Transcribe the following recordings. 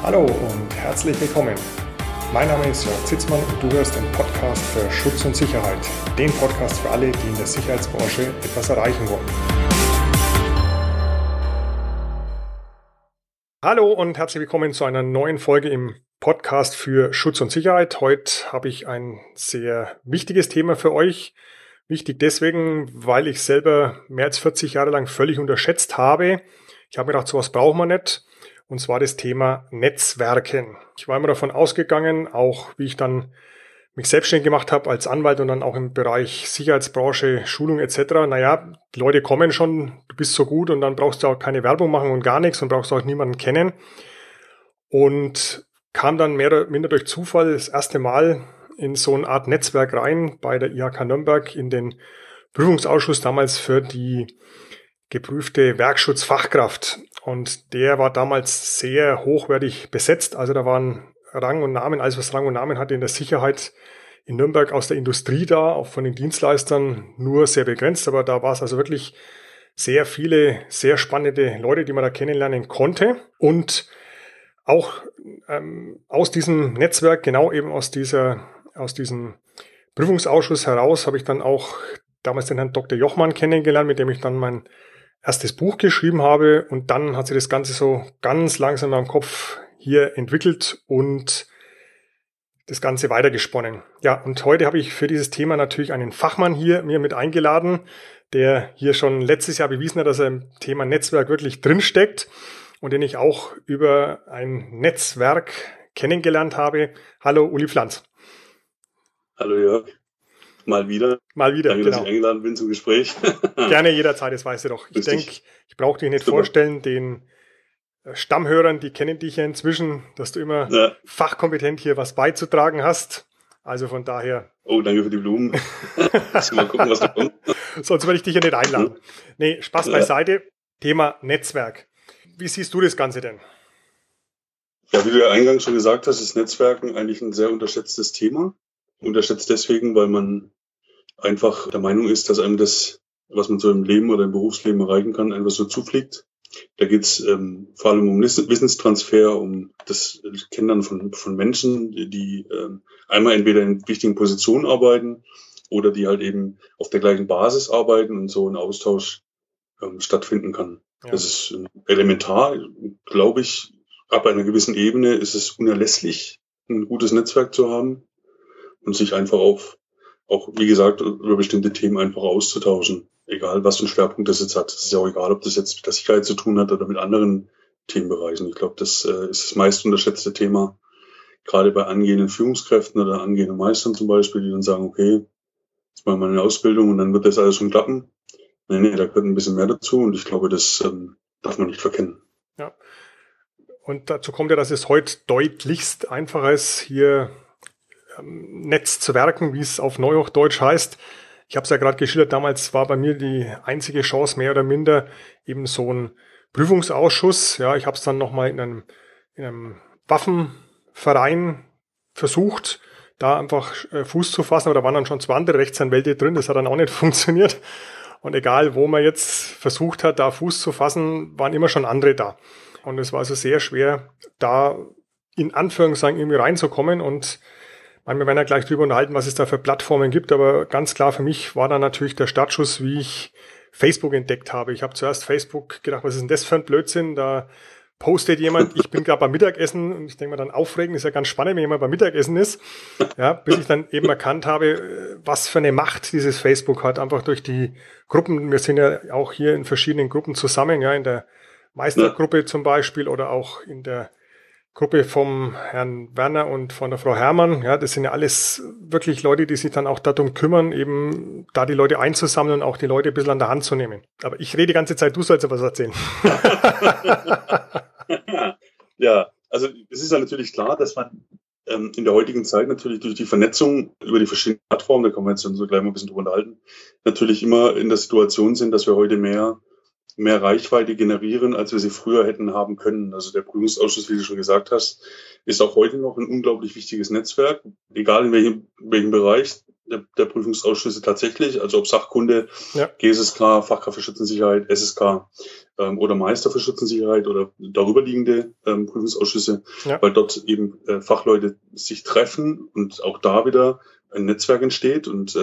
Hallo und herzlich willkommen. Mein Name ist Jörg Zitzmann und du hörst den Podcast für Schutz und Sicherheit. Den Podcast für alle, die in der Sicherheitsbranche etwas erreichen wollen. Hallo und herzlich willkommen zu einer neuen Folge im Podcast für Schutz und Sicherheit. Heute habe ich ein sehr wichtiges Thema für euch. Wichtig deswegen, weil ich selber mehr als 40 Jahre lang völlig unterschätzt habe. Ich habe mir gedacht, sowas braucht man nicht. Und zwar das Thema Netzwerken. Ich war immer davon ausgegangen, auch wie ich dann mich selbstständig gemacht habe als Anwalt und dann auch im Bereich Sicherheitsbranche, Schulung etc. Naja, die Leute kommen schon, du bist so gut und dann brauchst du auch keine Werbung machen und gar nichts und brauchst auch niemanden kennen. Und kam dann mehr oder minder durch Zufall das erste Mal in so eine Art Netzwerk rein bei der IHK Nürnberg in den Prüfungsausschuss damals für die geprüfte Werkschutzfachkraft. Und der war damals sehr hochwertig besetzt. Also da waren Rang und Namen, alles was Rang und Namen hatte in der Sicherheit in Nürnberg aus der Industrie da, auch von den Dienstleistern nur sehr begrenzt. Aber da war es also wirklich sehr viele, sehr spannende Leute, die man da kennenlernen konnte. Und auch aus diesem Netzwerk, genau eben aus diesem Prüfungsausschuss heraus, habe ich dann auch damals den Herrn Dr. Jochmann kennengelernt, mit dem ich dann mein erstes Buch geschrieben habe. Und dann hat sich das Ganze so ganz langsam am Kopf hier entwickelt und das Ganze weitergesponnen. Ja, und heute habe ich für dieses Thema natürlich einen Fachmann hier mir mit eingeladen, der hier schon letztes Jahr bewiesen hat, dass er im Thema Netzwerk wirklich drinsteckt und den ich auch über ein Netzwerk kennengelernt habe. Hallo, Uli Pflanz. Hallo Jörg. Mal wieder. Danke, genau. Dass ich eingeladen bin zum Gespräch. Gerne jederzeit, das weißt du doch. Ich denke, ich brauche dich nicht vorstellen, den Stammhörern, die kennen dich ja inzwischen, dass du immer fachkompetent hier was beizutragen hast. Also von daher. Oh, danke für die Blumen. Mal gucken, was da kommt. Sonst würde ich dich ja nicht einladen. Nee, Spaß beiseite. Thema Netzwerk. Wie siehst du das Ganze denn? Ja, wie du ja eingangs schon gesagt hast, ist Netzwerken eigentlich ein sehr unterschätztes Thema. Unterschätzt deswegen, weil man einfach der Meinung ist, dass einem das, was man so im Leben oder im Berufsleben erreichen kann, einfach so zufliegt. Da geht's vor allem um Wissenstransfer, um das Kennenlernen von Menschen, die einmal entweder in wichtigen Positionen arbeiten oder die halt eben auf der gleichen Basis arbeiten und so ein Austausch stattfinden kann. Ja. Das ist elementar, glaube ich. Ab einer gewissen Ebene ist es unerlässlich, ein gutes Netzwerk zu haben und sich einfach auch, wie gesagt, über bestimmte Themen einfach auszutauschen. Egal, was für einen Schwerpunkt das jetzt hat. Es ist ja auch egal, ob das jetzt mit der Sicherheit zu tun hat oder mit anderen Themenbereichen. Ich glaube, das ist das meist unterschätzte Thema, gerade bei angehenden Führungskräften oder angehenden Meistern zum Beispiel, die dann sagen, okay, jetzt machen wir eine Ausbildung und dann wird das alles schon klappen. Nee, da gehört ein bisschen mehr dazu und ich glaube, das darf man nicht verkennen. Ja. Und dazu kommt ja, dass es heute deutlichst einfacher ist, hier Netzwerken, wie es auf Neuhochdeutsch heißt. Ich habe es ja gerade geschildert, damals war bei mir die einzige Chance, mehr oder minder, eben so ein Prüfungsausschuss. Ja, ich habe es dann nochmal in einem Waffenverein versucht, da einfach Fuß zu fassen, aber da waren dann schon 2 andere Rechtsanwälte drin, das hat dann auch nicht funktioniert. Und egal, wo man jetzt versucht hat, da Fuß zu fassen, waren immer schon andere da. Und es war also sehr schwer, da in Anführungszeichen irgendwie reinzukommen. Und wir werden ja gleich drüber unterhalten, was es da für Plattformen gibt. Aber ganz klar für mich war dann natürlich der Startschuss, wie ich Facebook entdeckt habe. Ich habe zuerst Facebook gedacht, was ist denn das für ein Blödsinn? Da postet jemand, ich bin gerade beim Mittagessen und ich denke mir dann, aufregend, ist ja ganz spannend, wenn jemand beim Mittagessen ist. Ja, bis ich dann eben erkannt habe, was für eine Macht dieses Facebook hat, einfach durch die Gruppen. Wir sind ja auch hier in verschiedenen Gruppen zusammen, ja, in der Meistergruppe zum Beispiel oder auch in der Gruppe vom Herrn Werner und von der Frau Herrmann. Ja, das sind ja alles wirklich Leute, die sich dann auch darum kümmern, eben da die Leute einzusammeln und auch die Leute ein bisschen an der Hand zu nehmen. Aber ich rede die ganze Zeit, du sollst ja was erzählen. Ja, also es ist ja natürlich klar, dass man in der heutigen Zeit natürlich durch die Vernetzung über die verschiedenen Plattformen, da können wir jetzt so gleich mal ein bisschen drüber unterhalten, natürlich immer in der Situation sind, dass wir heute mehr mehr Reichweite generieren, als wir sie früher hätten haben können. Also der Prüfungsausschuss, wie du schon gesagt hast, ist auch heute noch ein unglaublich wichtiges Netzwerk, egal in welchem Bereich der Prüfungsausschüsse tatsächlich, also ob Sachkunde, GSSK, Fachkraft für Schützensicherheit, SSK oder Meister für Schützensicherheit oder darüberliegende Prüfungsausschüsse, weil dort eben Fachleute sich treffen und auch da wieder ein Netzwerk entsteht. Und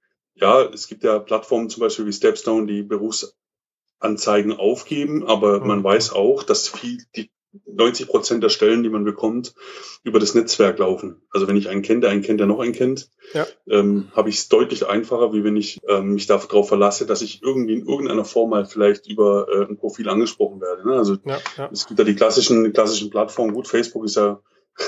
es gibt ja Plattformen zum Beispiel wie Stepstone, die Berufsanzeigen aufgeben, aber man weiß auch, dass die 90% der Stellen, die man bekommt, über das Netzwerk laufen. Also wenn ich einen kenne, der einen kennt, der noch einen kennt, habe ich es deutlich einfacher, wie wenn ich mich darauf verlasse, dass ich irgendwie in irgendeiner Form mal vielleicht über ein Profil angesprochen werde. Ne? Also es gibt ja die klassischen Plattformen. Gut, Facebook ist ja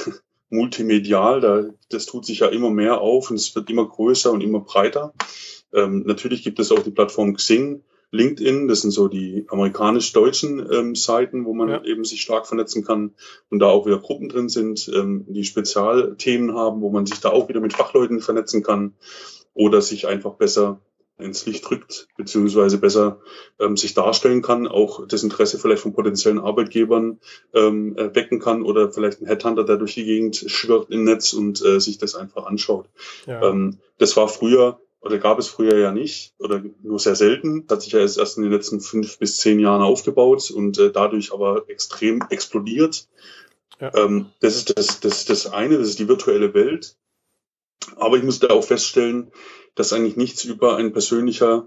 multimedial, das tut sich ja immer mehr auf und es wird immer größer und immer breiter. Natürlich gibt es auch die Plattform Xing, LinkedIn, das sind so die amerikanisch-deutschen Seiten, wo man eben sich stark vernetzen kann und da auch wieder Gruppen drin sind, die Spezialthemen haben, wo man sich da auch wieder mit Fachleuten vernetzen kann oder sich einfach besser ins Licht rückt, beziehungsweise besser sich darstellen kann, auch das Interesse vielleicht von potenziellen Arbeitgebern wecken kann oder vielleicht ein Headhunter, der durch die Gegend schwirrt im Netz und sich das einfach anschaut. Ja. Das war früher oder gab es früher ja nicht oder nur sehr selten. Hat sich ja erst in den letzten 5 bis 10 Jahren aufgebaut und dadurch aber extrem explodiert. Ja. Das ist das eine, das ist die virtuelle Welt. Aber ich musste auch feststellen, dass eigentlich nichts über einen persönlichen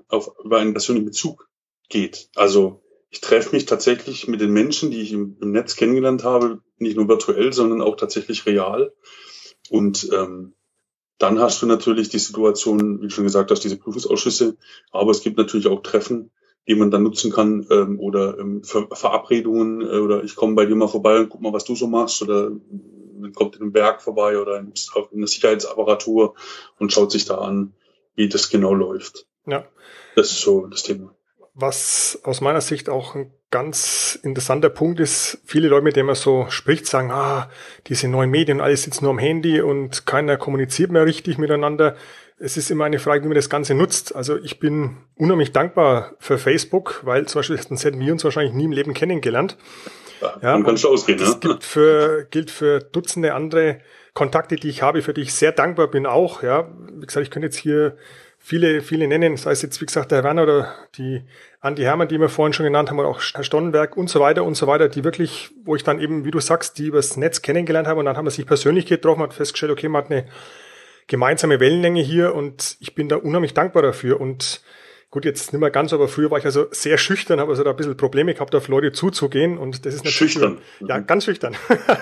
Bezug geht. Also ich treffe mich tatsächlich mit den Menschen, die ich im Netz kennengelernt habe, nicht nur virtuell, sondern auch tatsächlich real. Und dann hast du natürlich die Situation, wie du schon gesagt hast, diese Prüfungsausschüsse, aber es gibt natürlich auch Treffen, die man dann nutzen kann oder Verabredungen oder ich komme bei dir mal vorbei und guck mal, was du so machst oder man kommt in einem Berg vorbei oder in einer Sicherheitsapparatur und schaut sich da an, wie das genau läuft. Ja. Das ist so das Thema. Was aus meiner Sicht auch ein ganz interessanter Punkt ist, viele Leute, mit denen man so spricht, sagen, diese neuen Medien, alles sitzt nur am Handy und keiner kommuniziert mehr richtig miteinander. Es ist immer eine Frage, wie man das Ganze nutzt. Also ich bin unheimlich dankbar für Facebook, weil zum Beispiel sonst hätten wir uns wahrscheinlich nie im Leben kennengelernt. Ja, man kann schon ausgehen. Das gilt für Dutzende andere Kontakte, die ich habe, für die ich sehr dankbar bin auch. Ja, wie gesagt, ich könnte jetzt hier viele nennen, sei es jetzt, wie gesagt, der Herr Werner oder die Andi Hermann, die wir vorhin schon genannt haben, oder auch Herr Stonnenberg und so weiter, die wirklich, wo ich dann eben, wie du sagst, die übers Netz kennengelernt habe und dann haben wir sich persönlich getroffen, hat festgestellt, okay, man hat eine gemeinsame Wellenlänge hier und ich bin da unheimlich dankbar dafür und gut, jetzt nicht mehr ganz, aber früher war ich also sehr schüchtern, habe also da ein bisschen Probleme gehabt, auf Leute zuzugehen und das ist natürlich... Schüchtern? Ja, ganz schüchtern.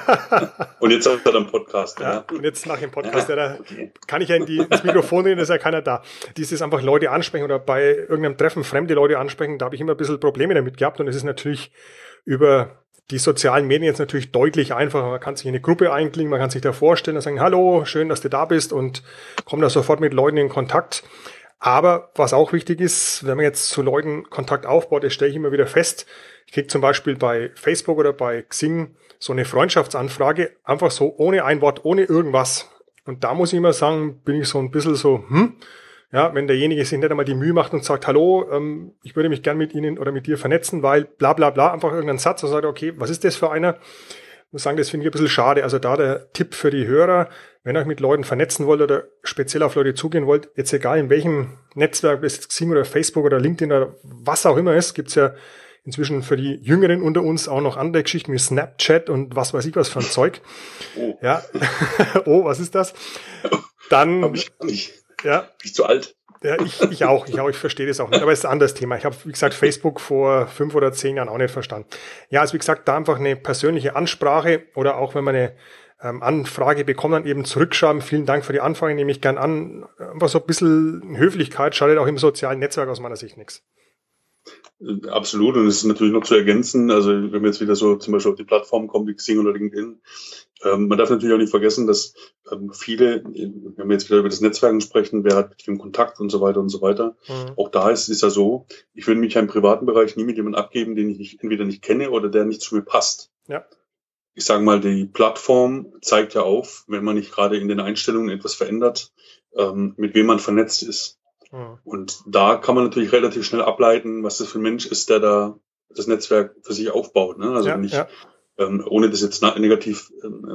Und jetzt hat er einen Podcast. Ja, und jetzt nach dem Podcast, da kann ich ja ins Mikrofon reden, ist ja keiner da. Dieses einfach Leute ansprechen oder bei irgendeinem Treffen fremde Leute ansprechen, da habe ich immer ein bisschen Probleme damit gehabt und es ist natürlich über die sozialen Medien jetzt natürlich deutlich einfacher. Man kann sich in eine Gruppe einklinken, man kann sich da vorstellen und sagen, hallo, schön, dass du da bist und kommt da sofort mit Leuten in Kontakt. Aber was auch wichtig ist, wenn man jetzt zu Leuten Kontakt aufbaut, das stelle ich immer wieder fest. Ich kriege zum Beispiel bei Facebook oder bei Xing so eine Freundschaftsanfrage, einfach so ohne ein Wort, ohne irgendwas. Und da muss ich immer sagen, bin ich so ein bisschen so, ja, wenn derjenige sich nicht einmal die Mühe macht und sagt, hallo, ich würde mich gern mit Ihnen oder mit dir vernetzen, weil bla bla bla, einfach irgendeinen Satz und sagt, okay, was ist das für einer? Ich muss sagen, das finde ich ein bisschen schade. Also da der Tipp für die Hörer, wenn ihr euch mit Leuten vernetzen wollt oder speziell auf Leute zugehen wollt, jetzt egal in welchem Netzwerk, ob es jetzt Xing oder Facebook oder LinkedIn oder was auch immer ist, gibt's ja inzwischen für die Jüngeren unter uns auch noch andere Geschichten wie Snapchat und was weiß ich was für ein Zeug. Oh. Ja. Oh, was ist das? Dann. Hab ich nicht. Ja. Bin ich zu alt? Ja, ich auch, ich verstehe das auch nicht, aber es ist ein anderes Thema. Ich habe, wie gesagt, Facebook vor 5 oder 10 Jahren auch nicht verstanden. Ja, also wie gesagt, da einfach eine persönliche Ansprache oder auch wenn man eine Anfrage bekommt, dann eben zurückschreiben. Vielen Dank für die Anfrage, nehme ich gern an. Einfach so ein bisschen Höflichkeit schadet auch im sozialen Netzwerk aus meiner Sicht nichts. Absolut, und es ist natürlich noch zu ergänzen, also wenn wir jetzt wieder so zum Beispiel auf die Plattform kommen, wie Xing oder LinkedIn, man darf natürlich auch nicht vergessen, dass viele, wenn wir jetzt wieder über das Netzwerken sprechen, wer hat mit wem Kontakt und so weiter und so weiter, auch da ist ja so, ich würde mich ja im privaten Bereich nie mit jemandem abgeben, den ich entweder nicht kenne oder der nicht zu mir passt. Ja. Ich sage mal, die Plattform zeigt ja auf, wenn man nicht gerade in den Einstellungen etwas verändert, mit wem man vernetzt ist. Und da kann man natürlich relativ schnell ableiten, was das für ein Mensch ist, der da das Netzwerk für sich aufbaut. Ne? Also wenn ich, ohne das jetzt negativ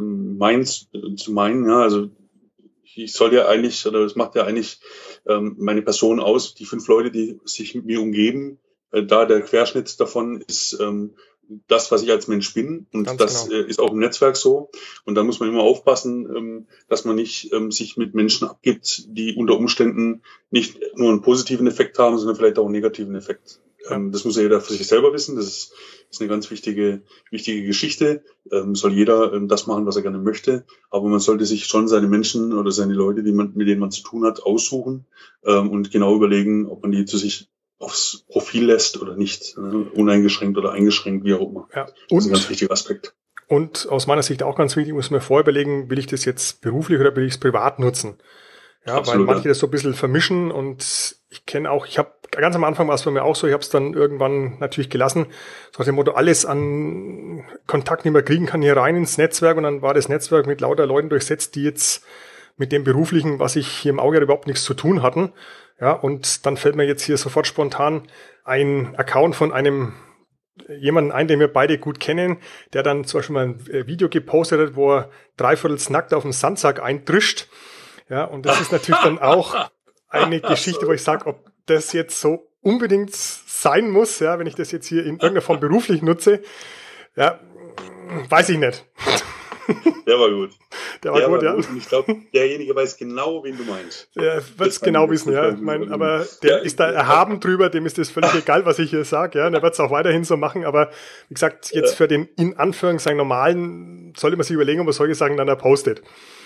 zu meinen, ja, also ich soll ja eigentlich, oder das macht ja eigentlich meine Person aus, die 5 Leute, die sich mit mir umgeben. Da der Querschnitt davon ist das, was ich als Mensch bin. Und ganz das genau. Ist auch im Netzwerk so. Und da muss man immer aufpassen, dass man nicht sich mit Menschen abgibt, die unter Umständen nicht nur einen positiven Effekt haben, sondern vielleicht auch einen negativen Effekt. Ja. Das muss ja jeder für sich selber wissen. Das ist eine ganz wichtige Geschichte. Soll jeder das machen, was er gerne möchte. Aber man sollte sich schon seine Menschen oder seine Leute, mit denen man zu tun hat, aussuchen und genau überlegen, ob man die zu sich aufs Profil lässt oder nicht. Uneingeschränkt oder eingeschränkt, wie auch immer. Ja. Das ist ein ganz wichtiger Aspekt. Und aus meiner Sicht auch ganz wichtig, muss man vorher überlegen, will ich das jetzt beruflich oder will ich es privat nutzen? Ja, absolut, weil manche das so ein bisschen vermischen und ich habe ganz am Anfang war es bei mir auch so, ich habe es dann irgendwann natürlich gelassen, so nach dem Motto, alles an Kontakt, den man kriegen kann, hier rein ins Netzwerk und dann war das Netzwerk mit lauter Leuten durchsetzt, die jetzt mit dem Beruflichen, was ich hier im Auge hatte, überhaupt nichts zu tun hatten. Ja, und dann fällt mir jetzt hier sofort spontan ein Account von jemanden ein, den wir beide gut kennen, der dann zum Beispiel mal ein Video gepostet hat, wo er dreiviertel nackt auf dem Sandsack eintrischt. Ja, und das ist natürlich dann auch eine Geschichte, wo ich sage, ob das jetzt so unbedingt sein muss, ja, wenn ich das jetzt hier in irgendeiner Form beruflich nutze, ja, weiß ich nicht. Der war gut. Der war gut, ja. Und ich glaube, derjenige weiß genau, wen du meinst. Der wird es genau wissen, ja. Ich mein, aber der ist da erhaben drüber, dem ist das völlig egal, was ich hier sage, ja. Der wird es auch weiterhin so machen, aber wie gesagt, jetzt für den in Anführungszeichen normalen sollte man sich überlegen, ob man solche Sachen dann postet.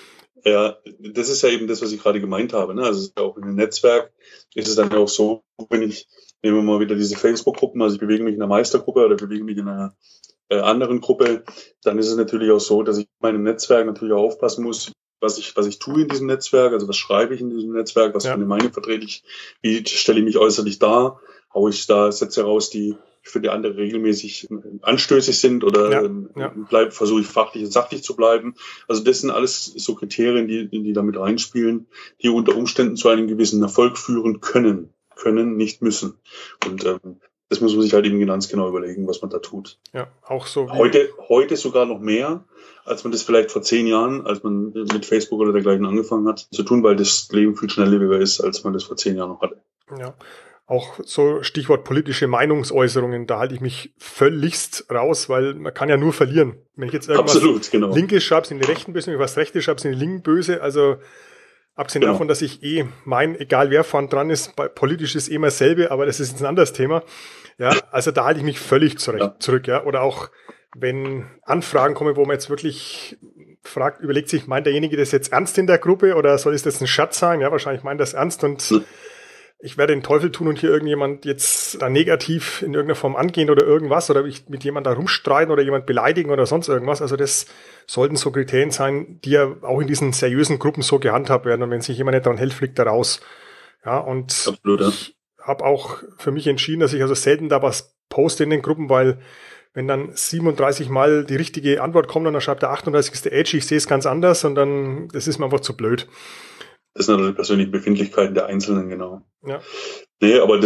Ja, das ist ja eben das, was ich gerade gemeint habe. Ne? Also auch in einem Netzwerk ist es dann auch so, nehmen wir mal wieder diese Facebook-Gruppen, also ich bewege mich in einer Meistergruppe oder bewege mich in einer anderen Gruppe, dann ist es natürlich auch so, dass ich in meinem Netzwerk natürlich auch aufpassen muss, was ich tue in diesem Netzwerk, also was schreibe ich in diesem Netzwerk, was für eine Meinung vertrete ich, wie stelle ich mich äußerlich dar, haue ich da Sätze raus, die für die andere regelmäßig anstößig sind oder versuche ich fachlich und sachlich zu bleiben. Also das sind alles so Kriterien, die damit reinspielen, die unter Umständen zu einem gewissen Erfolg führen können, nicht müssen. Und das muss man sich halt eben ganz genau überlegen, was man da tut. Ja, auch so. Heute sogar noch mehr, als man das vielleicht vor 10 Jahren, als man mit Facebook oder dergleichen angefangen hat, zu tun, weil das Leben viel schnelllebiger ist, als man das vor 10 Jahren noch hatte. Ja. Auch so Stichwort politische Meinungsäußerungen, da halte ich mich völligst raus, weil man kann ja nur verlieren. Wenn ich jetzt irgendwas Linkes schreibe, sind die Rechten böse, wenn ich was Rechtes schreibe, sind die Linken böse. Also abgesehen davon, dass ich egal wer vorn dran ist, politisch ist immer dasselbe, aber das ist jetzt ein anderes Thema. Ja, also da halte ich mich völlig zurück. Ja. Oder auch, wenn Anfragen kommen, wo man jetzt wirklich fragt, überlegt sich, meint derjenige das jetzt ernst in der Gruppe oder soll es das ein Scherz sein? Ja, wahrscheinlich meint das ernst und ich werde den Teufel tun und hier irgendjemand jetzt da negativ in irgendeiner Form angehen oder irgendwas oder ich mit jemand da rumstreiten oder jemand beleidigen oder sonst irgendwas. Also das sollten so Kriterien sein, die ja auch in diesen seriösen Gruppen so gehandhabt werden. Und wenn sich jemand nicht daran hält, fliegt er raus. Ja, und absolut, ich habe auch für mich entschieden, dass ich also selten da was poste in den Gruppen, weil wenn dann 37 Mal die richtige Antwort kommt und dann schreibt der 38. Edge, ich sehe es ganz anders und dann, das ist mir einfach zu blöd. Das sind natürlich persönliche Befindlichkeiten der Einzelnen, genau. Ja. Nee, aber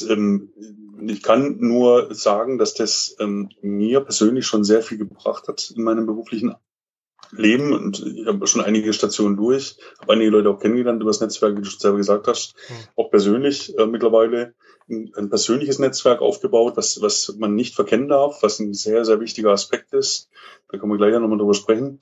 ich kann nur sagen, dass das mir persönlich schon sehr viel gebracht hat in meinem beruflichen Leben und ich habe schon einige Stationen durch, habe einige Leute auch kennengelernt über das Netzwerk, wie du schon selber gesagt hast, auch persönlich mittlerweile ein persönliches Netzwerk aufgebaut, was man nicht verkennen darf, was ein sehr, sehr wichtiger Aspekt ist. Da können wir gleich ja nochmal drüber sprechen.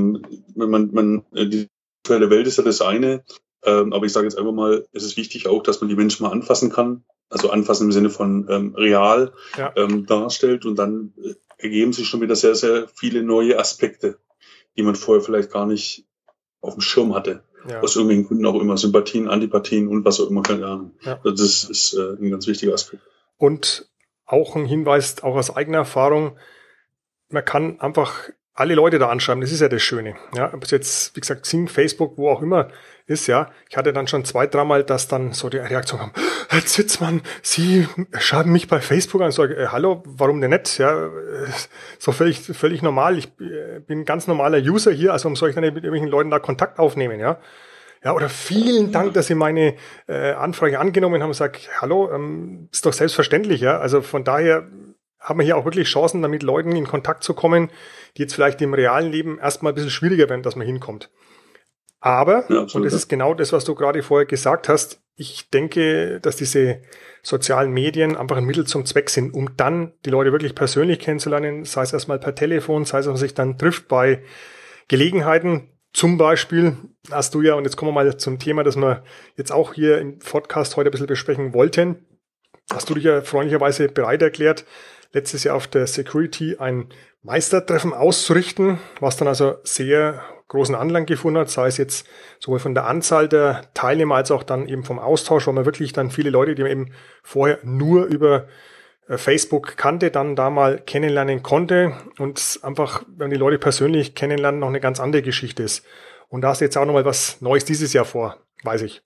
Die virtuelle Welt ist ja das eine, aber ich sage jetzt einfach mal, es ist wichtig auch, dass man die Menschen mal anfassen kann, also anfassen im Sinne von real darstellt und dann ergeben sich schon wieder sehr, sehr viele neue Aspekte, die man vorher vielleicht gar nicht auf dem Schirm hatte. Ja. Aus irgendwelchen Gründen auch immer, Sympathien, Antipathien und was auch immer, keine Ahnung. Ja. Das ist ein ganz wichtiger Aspekt. Und auch ein Hinweis, auch aus eigener Erfahrung, man kann einfach alle Leute da anschreiben, das ist ja das Schöne. Ja, ob es jetzt, wie gesagt, Xing, Facebook, wo auch immer ist, ja. Ich hatte dann schon 2-3 Mal, dass dann so die Reaktion kam, Herr Zitzmann, Sie schreiben mich bei Facebook an und sage, hallo, warum denn nicht? Ja, so völlig normal. Ich bin ein ganz normaler User hier, also warum soll ich dann mit irgendwelchen Leuten da Kontakt aufnehmen, ja? Ja, oder vielen Dank, dass Sie meine Anfrage angenommen haben und sage, hallo, ist doch selbstverständlich, ja. Also von daher hat man hier auch wirklich Chancen, damit Leuten in Kontakt zu kommen, die jetzt vielleicht im realen Leben erstmal ein bisschen schwieriger werden, dass man hinkommt. Aber, ja, absolut, und das ist genau das, was du gerade vorher gesagt hast, ich denke, dass diese sozialen Medien einfach ein Mittel zum Zweck sind, um dann die Leute wirklich persönlich kennenzulernen, sei es erstmal per Telefon, sei es, dass man sich dann trifft bei Gelegenheiten. Zum Beispiel hast du ja, und jetzt kommen wir mal zum Thema, das wir jetzt auch hier im Podcast heute ein bisschen besprechen wollten, hast du dich ja freundlicherweise bereit erklärt, letztes Jahr auf der Security ein Meistertreffen auszurichten, was dann also sehr großen Anklang gefunden hat, sei es jetzt sowohl von der Anzahl der Teilnehmer als auch dann eben vom Austausch, weil man wirklich dann viele Leute, die man eben vorher nur über Facebook kannte, dann da mal kennenlernen konnte und einfach, wenn die Leute persönlich kennenlernen, noch eine ganz andere Geschichte ist. Und da hast du jetzt auch nochmal was Neues dieses Jahr vor, weiß ich.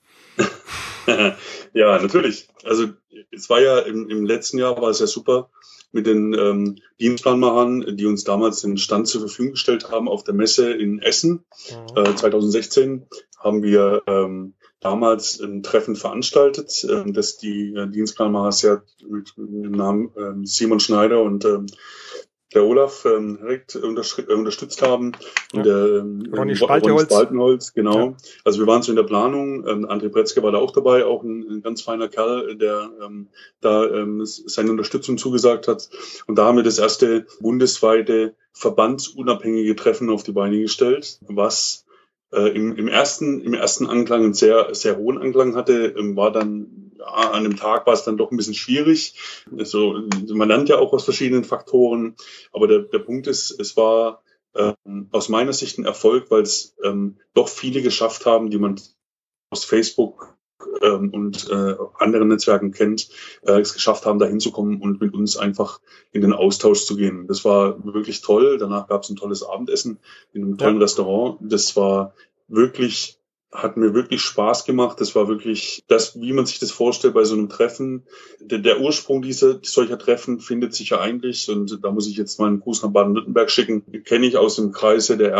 Ja, natürlich. Also es war ja im letzten Jahr war es ja super mit den Dienstplanmachern, die uns damals den Stand zur Verfügung gestellt haben auf der Messe in Essen. 2016 haben wir damals ein Treffen veranstaltet, das die Dienstplanmacher sehr mit dem Namen Simon Schneider und der Olaf direkt unterstützt haben. Ja. Und der Ronny Spaltenholz. Genau. Ja. Also wir waren so in der Planung. André Bretzke war da auch dabei, auch ein ganz feiner Kerl, der da seine Unterstützung zugesagt hat. Und da haben wir das erste bundesweite verbandsunabhängige Treffen auf die Beine gestellt, was im ersten Anklang einen sehr, sehr hohen Anklang hatte, war dann an dem Tag war es dann doch ein bisschen schwierig. Also, man lernt ja auch aus verschiedenen Faktoren, aber der Punkt ist, es war aus meiner Sicht ein Erfolg, weil es doch viele geschafft haben, die man aus Facebook und anderen Netzwerken kennt, es geschafft haben, da hinzukommen und mit uns einfach in den Austausch zu gehen. Das war wirklich toll. Danach gab es ein tolles Abendessen in einem tollen Restaurant. Das war wirklich, hat mir wirklich Spaß gemacht. Das war wirklich das, wie man sich das vorstellt bei so einem Treffen. Der Ursprung solcher Treffen findet sich ja eigentlich, und da muss ich jetzt mal einen Gruß nach Baden-Württemberg schicken, kenne ich aus dem Kreise der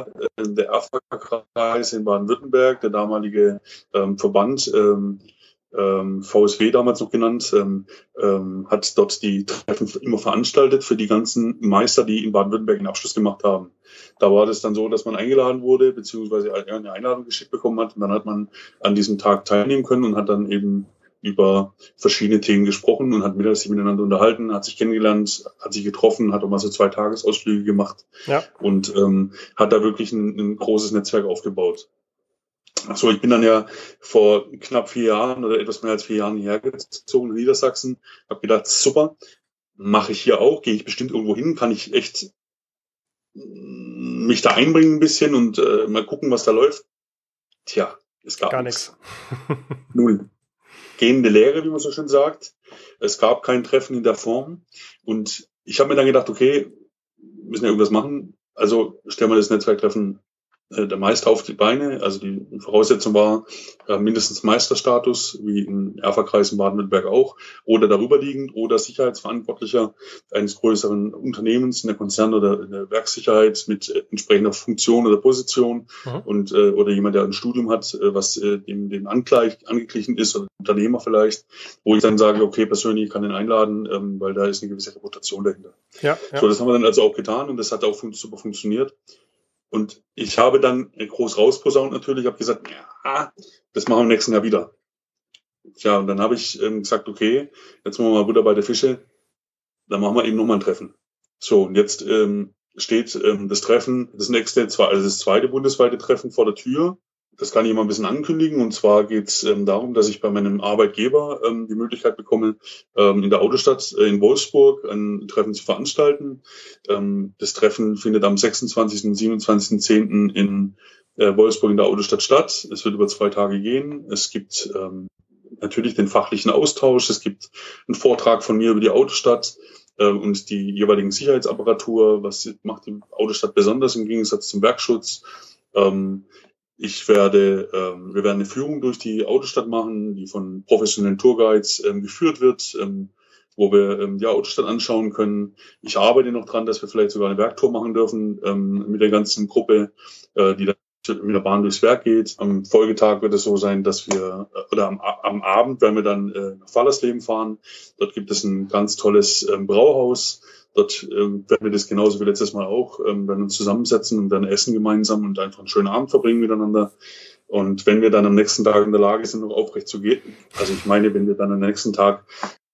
ERFA-Kreis in Baden-Württemberg, der damalige Verband, VSW damals noch genannt, hat dort die Treffen immer veranstaltet für die ganzen Meister, die in Baden-Württemberg einen Abschluss gemacht haben. Da war das dann so, dass man eingeladen wurde, beziehungsweise eine Einladung geschickt bekommen hat, und dann hat man an diesem Tag teilnehmen können und hat dann eben über verschiedene Themen gesprochen und hat sich miteinander unterhalten, hat sich kennengelernt, hat sich getroffen, hat auch mal so 2 Tagesausflüge gemacht, und hat da wirklich ein großes Netzwerk aufgebaut. Achso, ich bin dann ja vor knapp 4 Jahren oder etwas mehr als 4 Jahren hierher gezogen in Niedersachsen. Habe gedacht, super, mache ich hier auch, gehe ich bestimmt irgendwo hin, kann ich echt mich da einbringen ein bisschen und mal gucken, was da läuft. Tja, es gab gar nichts. Null. Gehende Leere, wie man so schön sagt. Es gab kein Treffen in der Form. Und ich habe mir dann gedacht, okay, wir müssen ja irgendwas machen. Also stellen wir das Netzwerktreffen der Meister auf die Beine. Also die Voraussetzung war mindestens Meisterstatus, wie im ERFA-Kreis in Baden-Württemberg auch, oder darüber liegend, oder Sicherheitsverantwortlicher eines größeren Unternehmens in der Konzern- oder in der Werkssicherheit mit entsprechender Funktion oder Position, und oder jemand, der ein Studium hat, was dem angeglichen ist, oder Unternehmer vielleicht, wo ich dann sage, okay, persönlich kann den einladen, weil da ist eine gewisse Reputation dahinter. Ja. So, das haben wir dann also auch getan, und das hat auch super funktioniert. Und ich habe dann groß rausposaunt natürlich, habe gesagt, ja, das machen wir im nächsten Jahr wieder. Tja, und dann habe ich gesagt, okay, jetzt machen wir mal Butter bei der Fische, dann machen wir eben nochmal ein Treffen. So, und jetzt steht das Treffen, das zweite bundesweite Treffen vor der Tür. Das kann ich mal ein bisschen ankündigen. Und zwar geht es darum, dass ich bei meinem Arbeitgeber die Möglichkeit bekomme, in der Autostadt in Wolfsburg ein Treffen zu veranstalten. Das Treffen findet am 26. und 27.10. in Wolfsburg in der Autostadt statt. Es wird über 2 Tage gehen. Es gibt natürlich den fachlichen Austausch. Es gibt einen Vortrag von mir über die Autostadt und die jeweiligen Sicherheitsapparatur. Was macht die Autostadt besonders im Gegensatz zum Werkschutz? Wir werden eine Führung durch die Autostadt machen, die von professionellen Tourguides geführt wird, wo wir die Autostadt anschauen können. Ich arbeite noch dran, dass wir vielleicht sogar eine Werktour machen dürfen mit der ganzen Gruppe, die dann mit der Bahn durchs Werk geht. Am Folgetag wird es so sein, dass wir, oder am Abend werden wir dann nach Fallersleben fahren. Dort gibt es ein ganz tolles Brauhaus. Dort werden wir das genauso wie letztes Mal auch, werden uns zusammensetzen und dann essen gemeinsam und einfach einen schönen Abend verbringen miteinander. Und wenn wir dann am nächsten Tag in der Lage sind, noch aufrecht zu gehen, also ich meine, wenn wir dann am nächsten Tag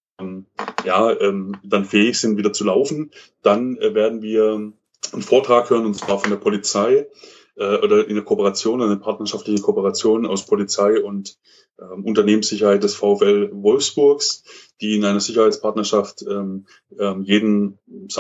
dann fähig sind, wieder zu laufen, dann werden wir einen Vortrag hören, und zwar von der Polizei oder in der Kooperation, eine partnerschaftliche Kooperation aus Polizei und Unternehmenssicherheit des VfL Wolfsburgs, die in einer Sicherheitspartnerschaft jeden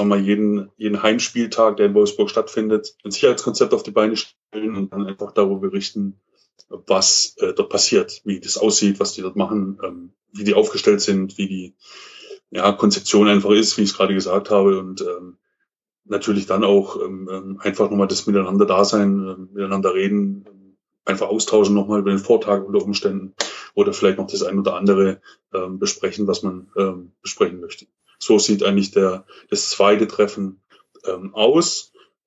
Heimspieltag, der in Wolfsburg stattfindet, ein Sicherheitskonzept auf die Beine stellen und dann einfach darüber berichten, was dort passiert, wie das aussieht, was die dort machen, wie die aufgestellt sind, wie die Konzeption einfach ist, wie ich es gerade gesagt habe, und natürlich dann auch einfach nochmal das Miteinander-Dasein, miteinander reden, einfach austauschen nochmal über den Vortag unter Umständen oder vielleicht noch das ein oder andere besprechen, was man besprechen möchte. So sieht eigentlich das zweite Treffen aus.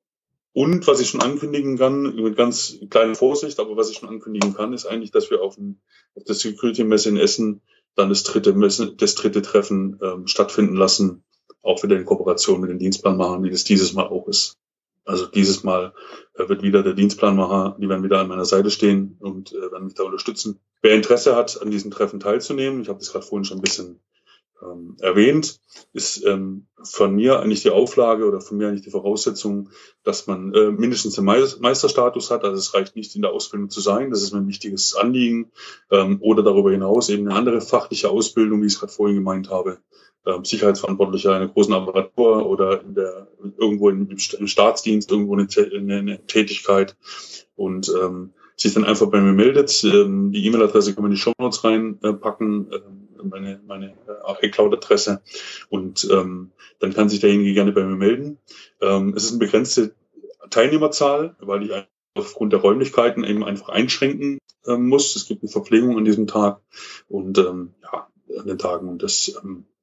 Und was ich schon ankündigen kann, mit ganz kleiner Vorsicht, aber was ich schon ankündigen kann, ist eigentlich, dass wir auf der Security-Messe in Essen dann das dritte Treffen stattfinden lassen, auch wieder in Kooperation mit den Dienstplanmachern, wie das dieses Mal auch ist. Also dieses Mal wird wieder der Dienstplanmacher, die werden wieder an meiner Seite stehen und werden mich da unterstützen. Wer Interesse hat, an diesem Treffen teilzunehmen, ich habe das gerade vorhin schon ein bisschen erwähnt, ist von mir eigentlich die Auflage oder von mir eigentlich die Voraussetzung, dass man mindestens den Meisterstatus hat. Also es reicht nicht, in der Ausbildung zu sein, das ist mir ein wichtiges Anliegen, oder darüber hinaus eben eine andere fachliche Ausbildung, wie ich es gerade vorhin gemeint habe, Sicherheitsverantwortlicher einer großen Apparatur oder irgendwo im Staatsdienst, irgendwo eine Tätigkeit, und sich dann einfach bei mir meldet. Die E-Mail-Adresse kann man in die Shownotes reinpacken, meine iCloud-Adresse, und dann kann sich derjenige gerne bei mir melden. Es ist eine begrenzte Teilnehmerzahl, weil ich aufgrund der Räumlichkeiten eben einfach einschränken muss. Es gibt eine Verpflegung an diesem Tag und an den Tagen, und das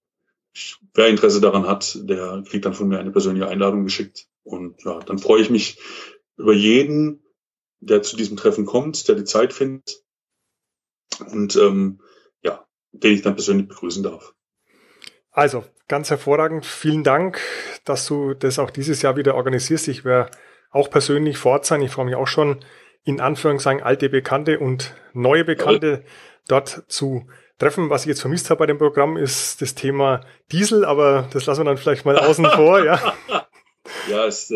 wer Interesse daran hat, der kriegt dann von mir eine persönliche Einladung geschickt, und dann freue ich mich über jeden, der zu diesem Treffen kommt, der die Zeit findet und den ich dann persönlich begrüßen darf. Also, ganz hervorragend. Vielen Dank, dass du das auch dieses Jahr wieder organisierst. Ich werde auch persönlich vor Ort sein. Ich freue mich auch schon, in Anführungszeichen alte Bekannte und neue Bekannte dort zu treffen. Was ich jetzt vermisst habe bei dem Programm, ist das Thema Diesel, aber das lassen wir dann vielleicht mal außen vor. Ja. Ja, es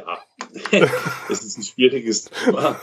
ist ein schwieriges Thema.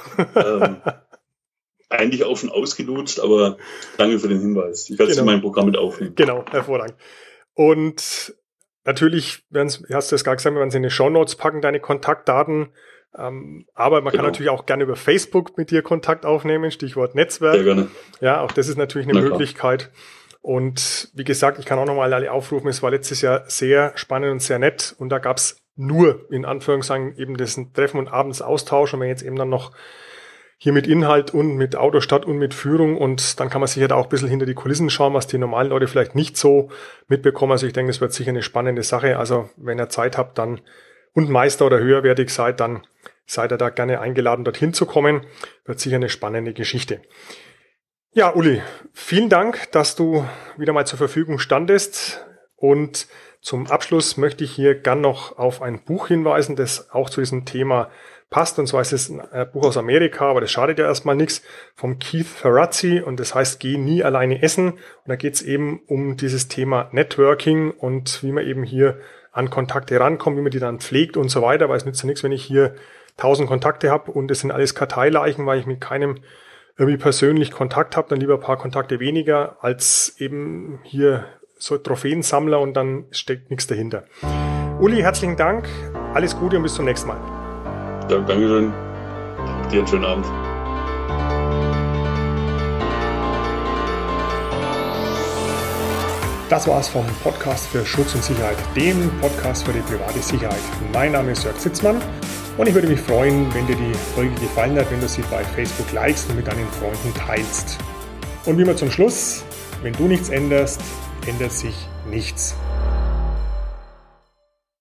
Eigentlich auch schon ausgelutscht, aber danke für den Hinweis. Ich werde es in mein Programm mit aufnehmen. Genau, hervorragend. Und natürlich, hast du es gerade gesagt, wir werden es in die Shownotes packen, deine Kontaktdaten. Aber man kann natürlich auch gerne über Facebook mit dir Kontakt aufnehmen, Stichwort Netzwerk. Sehr gerne. Ja, auch das ist natürlich eine Möglichkeit. Und wie gesagt, ich kann auch nochmal alle aufrufen, es war letztes Jahr sehr spannend und sehr nett, und da gab es nur, in Anführungszeichen, eben das Treffen und abends Austausch, und wenn jetzt eben dann noch hier mit Inhalt und mit Autostadt und mit Führung, und dann kann man sicher da auch ein bisschen hinter die Kulissen schauen, was die normalen Leute vielleicht nicht so mitbekommen. Also ich denke, das wird sicher eine spannende Sache. Also wenn ihr Zeit habt dann und Meister oder höherwertig seid, dann seid ihr da gerne eingeladen, dorthin zu kommen. Wird sicher eine spannende Geschichte. Ja, Uli, vielen Dank, dass du wieder mal zur Verfügung standest, und zum Abschluss möchte ich hier gern noch auf ein Buch hinweisen, das auch zu diesem Thema passt, und zwar ist es ein Buch aus Amerika, aber das schadet ja erstmal nichts, vom Keith Ferrazzi, und das heißt Geh nie alleine essen, und da geht es eben um dieses Thema Networking und wie man eben hier an Kontakte rankommt, wie man die dann pflegt und so weiter, weil es nützt ja nichts, wenn ich hier 1000 Kontakte habe und es sind alles Karteileichen, weil ich mit keinem irgendwie persönlich Kontakt habe, dann lieber ein paar Kontakte weniger, als eben hier so Trophäensammler und dann steckt nichts dahinter. Uli, herzlichen Dank, alles Gute und bis zum nächsten Mal. Ja, Dankeschön. Dir einen schönen Abend. Das war's vom Podcast für Schutz und Sicherheit, dem Podcast für die private Sicherheit. Mein Name ist Jörg Sitzmann, und ich würde mich freuen, wenn dir die Folge gefallen hat, wenn du sie bei Facebook likest und mit deinen Freunden teilst. Und wie immer zum Schluss, wenn du nichts änderst, ändert sich nichts.